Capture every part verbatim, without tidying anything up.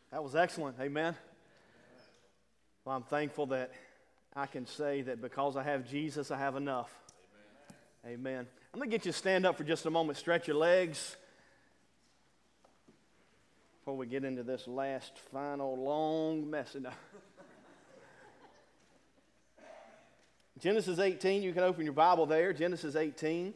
That was excellent. Amen. Well, I'm thankful that I can say that because I have Jesus, I have enough. Amen. Amen. I'm going to get you to stand up for just a moment, stretch your legs before we get into this last, final, long message. No. Genesis eighteen, you can open your Bible there, Genesis eighteen.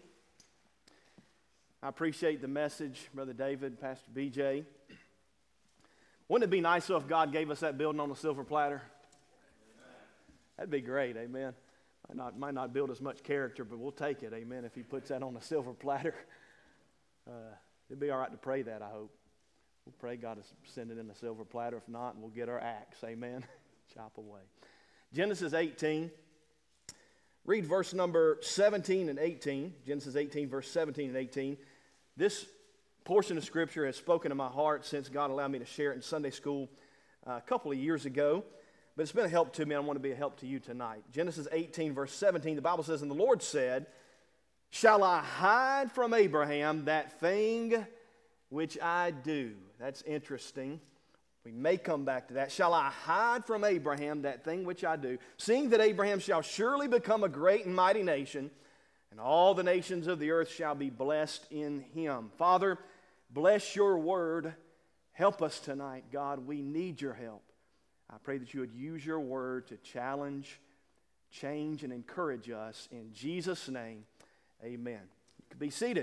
I appreciate the message, Brother David, Pastor B J. Wouldn't it be nice though if God gave us that building on a silver platter? That'd be great, amen. Might not, might not build as much character, but we'll take it, amen, if he puts that on a silver platter. Uh, it'd be all right to pray that, I hope. We'll pray God to send it in a silver platter. If not, we'll get our axe, amen. Chop away. Genesis eighteen. Read verse number seventeen and eighteen. Genesis eighteen, verse seventeen and eighteen. This portion of Scripture has spoken to my heart since God allowed me to share it in Sunday school uh, a couple of years ago. But it's been a help to me, and I want to be a help to you tonight. Genesis eighteen, verse seventeen, the Bible says, "And the Lord said, Shall I hide from Abraham that thing which I do?" That's interesting. We may come back to that. "Shall I hide from Abraham that thing which I do, seeing that Abraham shall surely become a great and mighty nation, and all the nations of the earth shall be blessed in him." Father, bless your word. Help us tonight, God. We need your help. I pray that you would use your word to challenge, change, and encourage us. In Jesus' name, amen. You can be seated.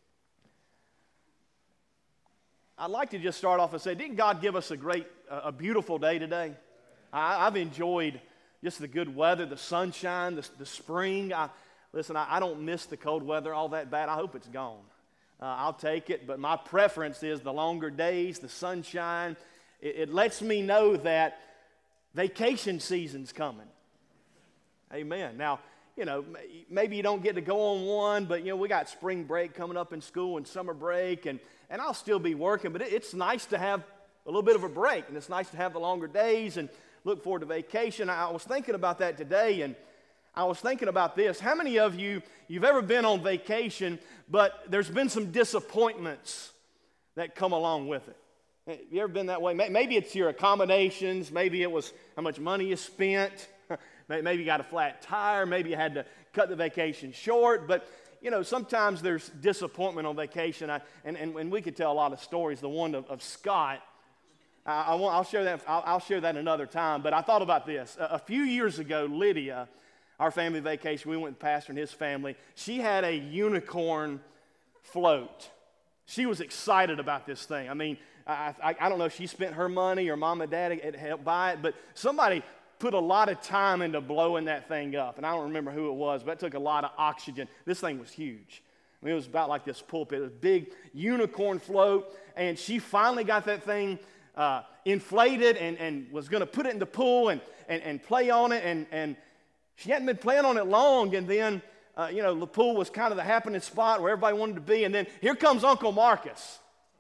I'd like to just start off and say, didn't God give us a great, a beautiful day today? I, I've enjoyed just the good weather, the sunshine, the, the spring. I, listen, I, I don't miss the cold weather all that bad. I hope it's gone. Uh, I'll take it, but my preference is the longer days, the sunshine. It, it lets me know that vacation season's coming. Amen. Now, you know, maybe you don't get to go on one, but, you know, we got spring break coming up in school and summer break, and, and I'll still be working, but it, it's nice to have a little bit of a break, and it's nice to have the longer days and look forward to vacation. I was thinking about that today, and I was thinking about this. How many of you, you've ever been on vacation, but there's been some disappointments that come along with it? Have you ever been that way? Maybe it's your accommodations. Maybe it was how much money you spent. Maybe you got a flat tire. Maybe you had to cut the vacation short. But, you know, sometimes there's disappointment on vacation. I, and, and, and we could tell a lot of stories. The one of, of Scott, I, I want, I'll, share that, I'll, I'll share that another time. But I thought about this. A, a few years ago, Lydia, our family vacation, we went with the pastor and his family. She had a unicorn float. She was excited about this thing. I mean, I, I, I don't know if she spent her money or mom and dad had helped buy it, but somebody put a lot of time into blowing that thing up. And I don't remember who it was, but it took a lot of oxygen. This thing was huge. I mean, it was about like this pulpit. It was a big unicorn float, and she finally got that thing uh, inflated and, and was going to put it in the pool and, and, and play on it, and, and she hadn't been playing on it long, and then, uh, you know, the pool was kind of the happening spot where everybody wanted to be, and then here comes Uncle Marcus.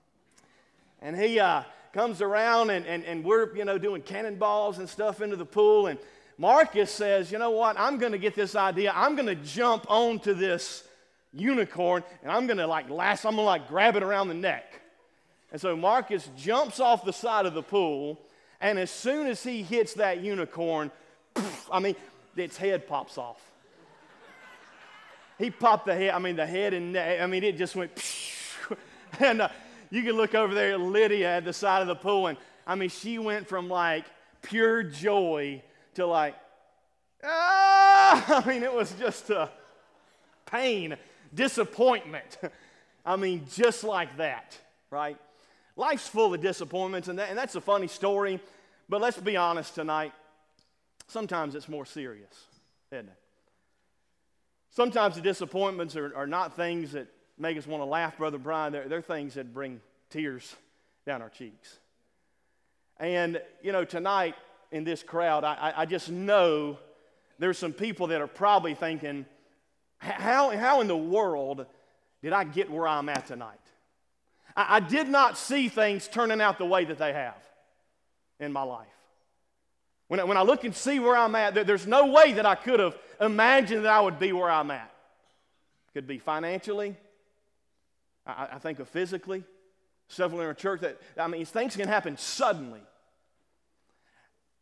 And he uh, comes around, and, and, and we're, you know, doing cannonballs and stuff into the pool. And Marcus says, you know what, I'm going to get this idea. I'm going to jump onto this unicorn, and I'm going to, like, last, I'm going to, like, grab it around the neck. And so Marcus jumps off the side of the pool, and as soon as he hits that unicorn, poof, I mean, its head pops off. He popped the head, I mean, the head and neck, I mean, it just went, poof, and uh, you can look over there at Lydia at the side of the pool, and I mean, she went from like pure joy to like, ah! I mean, it was just a pain, disappointment. I mean, just like that, right? Life's full of disappointments, and, that, and that's a funny story, but let's be honest tonight. Sometimes it's more serious, isn't it? Sometimes the disappointments are, are not things that make us want to laugh, Brother Brian. They're, they're things that bring tears down our cheeks. And, you know, tonight in this crowd, I, I just know there's some people that are probably thinking, how, how in the world did I get where I'm at tonight? I, I did not see things turning out the way that they have in my life. When I, when I look and see where I'm at, there, there's no way that I could have imagined that I would be where I'm at. Could be financially. I, I think of physically. Several in our church that, I mean, things can happen suddenly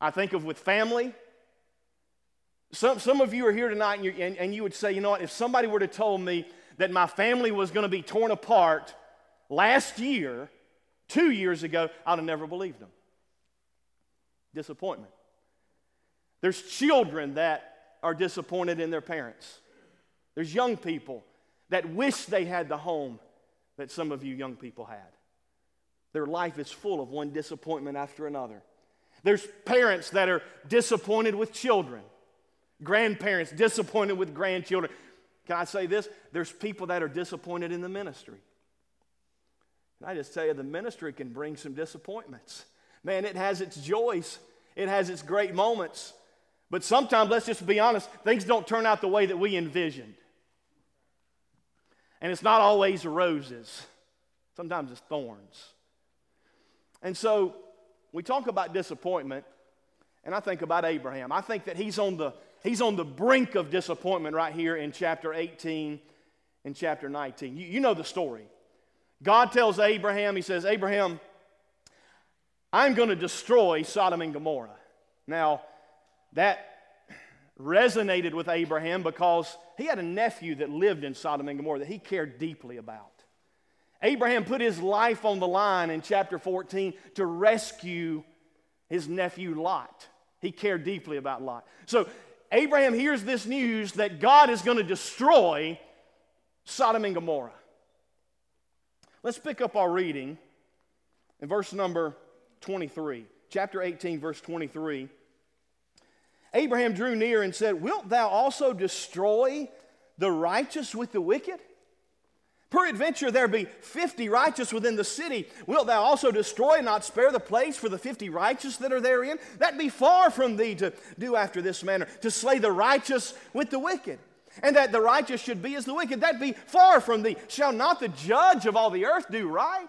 I think of with family. Some, some of you are here tonight and, and, and you would say, you know what, if somebody were to told me that my family was going to be torn apart last year, two years ago, I'd have never believed them. Disappointment. There's children that are disappointed in their parents. There's young people that wish they had the home that some of you young people had. Their life is full of one disappointment after another. There's parents that are disappointed with children. Grandparents disappointed with grandchildren. Can I say this? There's people that are disappointed in the ministry. Can I just tell you, the ministry can bring some disappointments. Man, it has its joys. It has its great moments. But sometimes, let's just be honest, things don't turn out the way that we envisioned. And it's not always roses. Sometimes it's thorns. And so, we talk about disappointment, and I think about Abraham. I think that he's on the He's on the brink of disappointment right here in chapter eighteen and chapter nineteen. You, you know the story. God tells Abraham, he says, Abraham, I'm going to destroy Sodom and Gomorrah. Now, that resonated with Abraham because he had a nephew that lived in Sodom and Gomorrah that he cared deeply about. Abraham put his life on the line in chapter fourteen to rescue his nephew Lot. He cared deeply about Lot. So, Abraham hears this news that God is going to destroy Sodom and Gomorrah. Let's pick up our reading in verse number twenty-three. Chapter eighteen, verse twenty-three. Abraham drew near and said, Wilt thou also destroy the righteous with the wicked? Peradventure there be fifty righteous within the city. Wilt thou also destroy and not spare the place for the fifty righteous that are therein? That be far from thee to do after this manner, to slay the righteous with the wicked. And that the righteous should be as the wicked. That be far from thee. Shall not the judge of all the earth do right?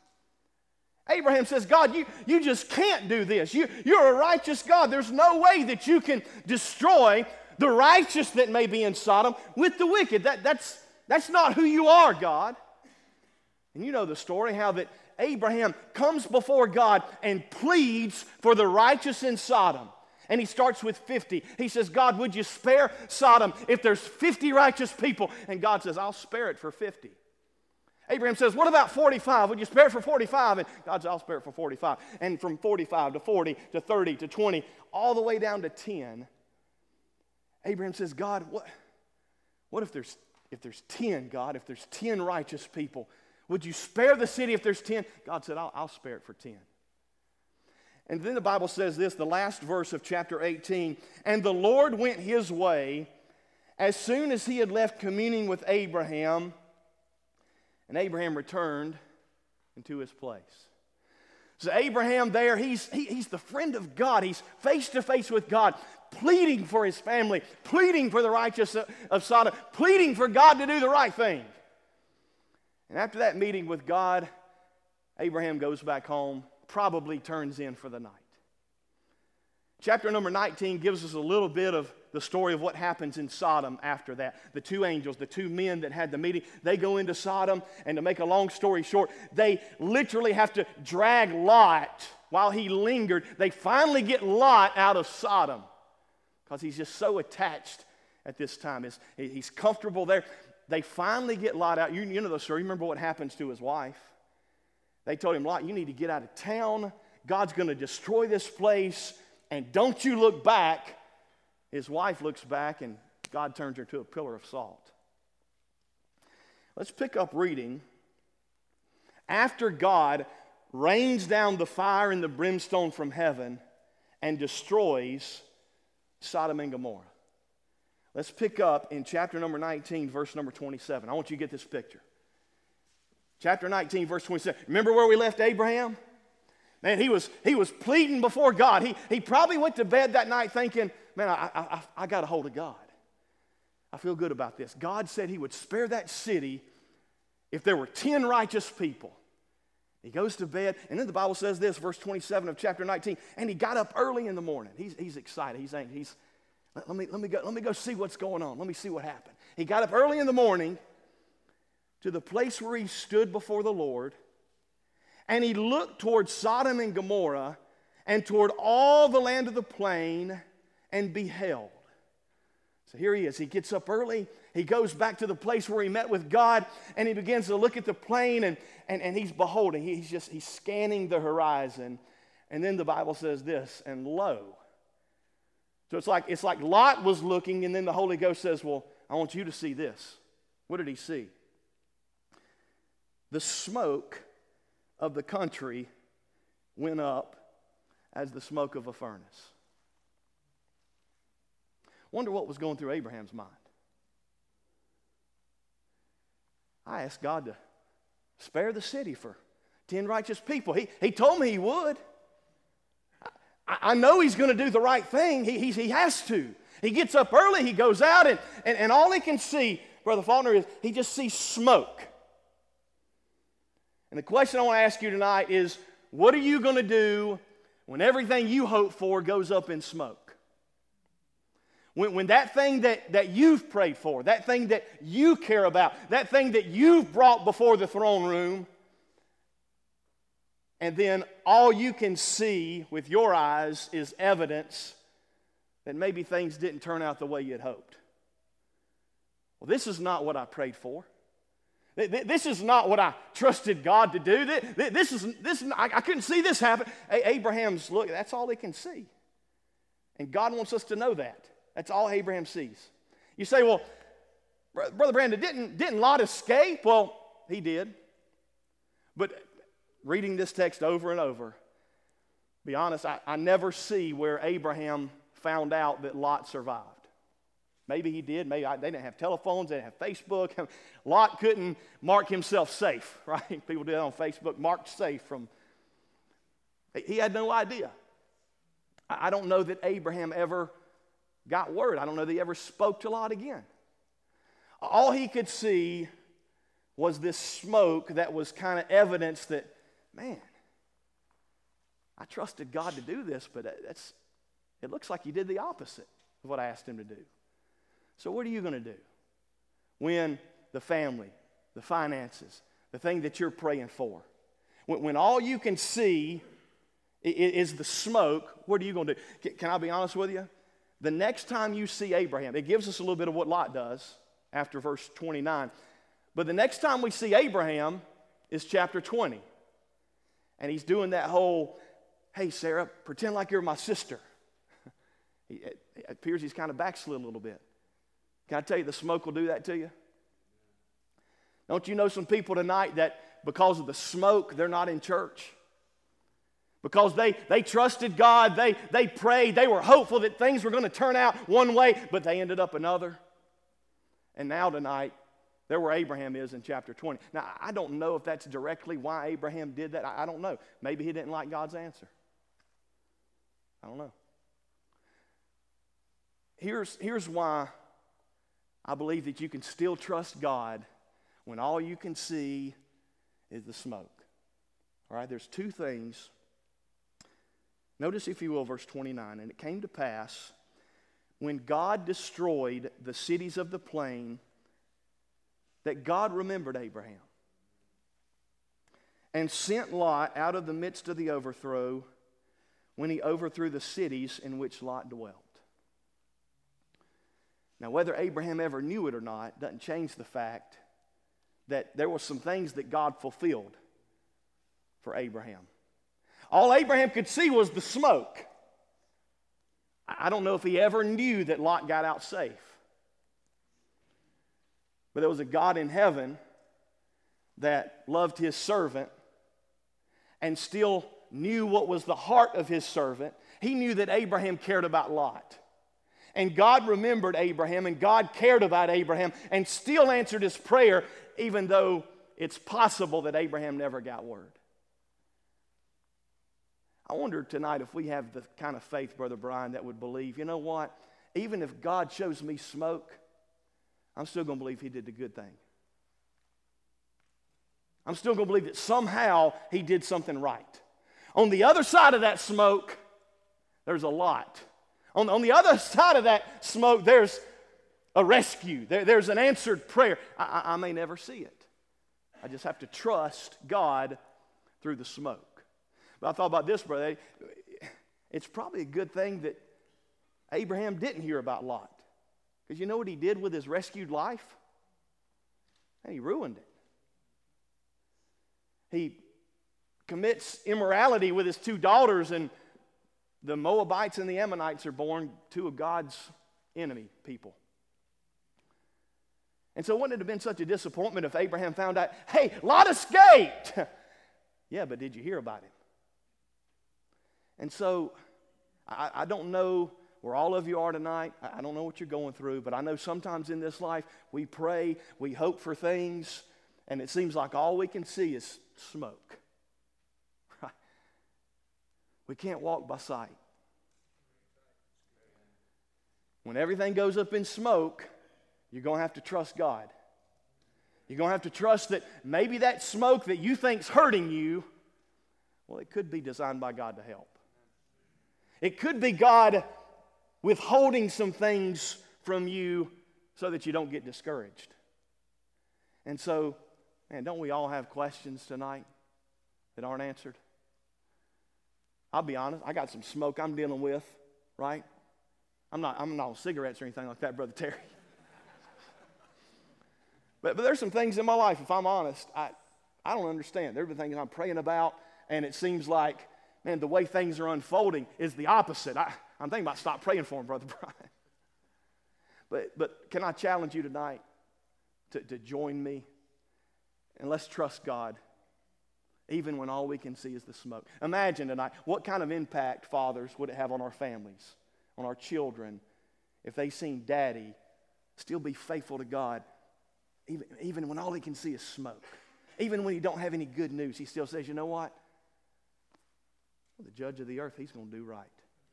Abraham says, God, you, you just can't do this. You, you're a righteous God. There's no way that you can destroy the righteous that may be in Sodom with the wicked. That, that's That's not who you are, God. And you know the story, how that Abraham comes before God and pleads for the righteous in Sodom. And he starts with fifty. He says, God, would you spare Sodom if there's fifty righteous people? And God says, I'll spare it for fifty. Abraham says, what about forty-five? Would you spare it for forty-five? And God says, I'll spare it for forty-five. And from forty-five to forty to thirty to twenty, all the way down to ten, Abraham says, God, what, what if there's If there's ten, God, if there's ten righteous people, would you spare the city if there's ten? God said, I'll, I'll spare it for ten. And then the Bible says this, the last verse of chapter eighteen, and the Lord went his way as soon as he had left communing with Abraham, and Abraham returned into his place. So Abraham there, he's, he, he's the friend of God. He's face to face with God, pleading for his family, pleading for the righteous of Sodom, pleading for God to do the right thing. And after that meeting with God, Abraham goes back home, probably turns in for the night. Chapter number nineteen gives us a little bit of the story of what happens in Sodom after that. The two angels, the two men that had the meeting, they go into Sodom, and to make a long story short, they literally have to drag Lot while he lingered. They finally get Lot out of Sodom because he's just so attached at this time. He's, he's comfortable there. They finally get Lot out. You, you know the story. Remember what happens to his wife? They told him, Lot, you need to get out of town. God's going to destroy this place, and don't you look back. His wife looks back, and God turns her to a pillar of salt. Let's pick up reading. After God rains down the fire and the brimstone from heaven and destroys Sodom and Gomorrah. Let's pick up in chapter number nineteen, verse number twenty-seven. I want you to get this picture. Chapter nineteen, verse twenty-seven. Remember where we left Abraham? Man, he was, he was pleading before God. He, he probably went to bed that night thinking, man, I, I, I got a hold of God. I feel good about this. God said he would spare that city if there were ten righteous people. He goes to bed, and then the Bible says this, verse twenty-seven of chapter nineteen, and he got up early in the morning. He's, he's excited. He's angry. He's, let, let, me, let, me go, let me go see what's going on. Let me see what happened. He got up early in the morning to the place where he stood before the Lord, and he looked towards Sodom and Gomorrah, and toward all the land of the plain, and beheld. So here he is. He gets up early. He goes back to the place where he met with God, and he begins to look at the plain, and, and, and he's beholding. He's just he's scanning the horizon. And then the Bible says this, and lo. So it's like, it's like Lot was looking, and then the Holy Ghost says, well, I want you to see this. What did he see? The smoke of the country went up as the smoke of a furnace. Wonder what was going through Abraham's mind. I asked God to spare the city for ten righteous people. He, he told me he would. I, I know he's going to do the right thing. He, he, he has to. He gets up early. He goes out, and, and, and all he can see, Brother Faulkner, is he just sees smoke. And the question I want to ask you tonight is, what are you going to do when everything you hope for goes up in smoke? When, when that thing that, that you've prayed for, that thing that you care about, that thing that you've brought before the throne room, and then all you can see with your eyes is evidence that maybe things didn't turn out the way you had hoped. Well, this is not what I prayed for. This is not what I trusted God to do. This is, this is, I couldn't see this happen. Abraham's, look, that's all he can see. And God wants us to know that. That's all Abraham sees. You say, well, Brother Brandon, didn't, didn't Lot escape? Well, he did. But reading this text over and over, be honest, I, I never see where Abraham found out that Lot survived. Maybe he did. Maybe I, they didn't have telephones. They didn't have Facebook. Lot couldn't mark himself safe, right? People do that on Facebook, marked safe from. He had no idea. I, I don't know that Abraham ever got word. I don't know that he ever spoke to Lot again. All he could see was this smoke that was kind of evidence that, man, I trusted God to do this, but that's, it looks like he did the opposite of what I asked him to do. So what are you going to do when the family, the finances, the thing that you're praying for, when, when all you can see is the smoke, what are you going to do? Can I be honest with you? The next time you see Abraham, it gives us a little bit of what Lot does after verse twenty-nine. But the next time we see Abraham is chapter twenty. And he's doing that whole, hey, Sarah, pretend like you're my sister. It appears he's kind of backslid a little bit. Can I tell you, the smoke will do that to you? Don't you know some people tonight that because of the smoke, they're not in church? Because they, they trusted God, they, they prayed, they were hopeful that things were going to turn out one way, but they ended up another. And now tonight, they're where Abraham is in chapter twenty. Now, I don't know if that's directly why Abraham did that. I, I don't know. Maybe he didn't like God's answer. I don't know. Here's, here's why I believe that you can still trust God when all you can see is the smoke. All right, there's two things. Notice, if you will, verse twenty-nine. And it came to pass, when God destroyed the cities of the plain, that God remembered Abraham and sent Lot out of the midst of the overthrow when he overthrew the cities in which Lot dwelt. Now, whether Abraham ever knew it or not doesn't change the fact that there were some things that God fulfilled for Abraham. All Abraham could see was the smoke. I don't know if he ever knew that Lot got out safe. But there was a God in heaven that loved his servant and still knew what was the heart of his servant. He knew that Abraham cared about Lot. And God remembered Abraham, and God cared about Abraham, and still answered his prayer, even though it's possible that Abraham never got word. I wonder tonight if we have the kind of faith, Brother Brian, that would believe, you know what? Even if God shows me smoke, I'm still going to believe he did the good thing. I'm still going to believe that somehow he did something right. On the other side of that smoke, there's a lot. On, on the other side of that smoke, there's a rescue. There, there's an answered prayer. I, I, I may never see it. I just have to trust God through the smoke. But I thought about this, brother. it's probably a good thing that Abraham didn't hear about Lot. Because you know what he did with his rescued life? And he ruined it. He commits immorality with his two daughters, and the Moabites and the Ammonites are born, two of God's enemy people. And so wouldn't it have been such a disappointment if Abraham found out, hey, Lot escaped? Yeah, but did you hear about him? And so I, I don't know where all of you are tonight. I, I don't know what you're going through, but I know sometimes in this life we pray, we hope for things, and it seems like all we can see is smoke. Right? We can't walk by sight. When everything goes up in smoke, you're going to have to trust God. You're going to have to trust that maybe that smoke that you think's hurting you, well, it could be designed by God to help. It could be God withholding some things from you so that you don't get discouraged. And so, man, don't we all have questions tonight that aren't answered? I'll be honest, I got some smoke I'm dealing with, right? I'm not, I'm not on cigarettes or anything like that, Brother Terry. But, but there's some things in my life, if I'm honest, I, I don't understand. There are things I'm praying about, and it seems like, man, the way things are unfolding is the opposite. I, I'm thinking about stop praying for him, Brother Brian. But, but can I challenge you tonight to, to join me? And let's trust God, even when all we can see is the smoke. Imagine tonight, what kind of impact, fathers, would it have on our families, on our children, if they seen Daddy still be faithful to God, even, even when all he can see is smoke. Even when he don't have any good news, he still says, you know what? Well, the judge of the earth, he's going to do right.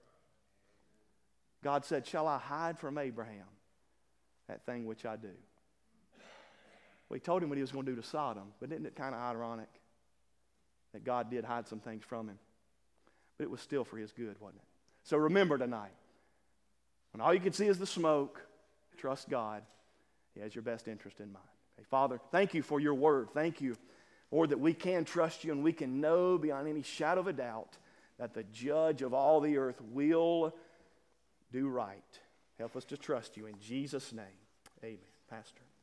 God said, shall I hide from Abraham that thing which I do? Well, he told him what he was going to do to Sodom, but isn't it kind of ironic that God did hide some things from him? But it was still for his good, wasn't it? So remember tonight, when all you can see is the smoke, trust God. He has your best interest in mind. Hey, Father, thank you for your word. Thank you, Lord, that we can trust you and we can know beyond any shadow of a doubt that the judge of all the earth will do right. Help us to trust you in Jesus' name. Amen. Pastor.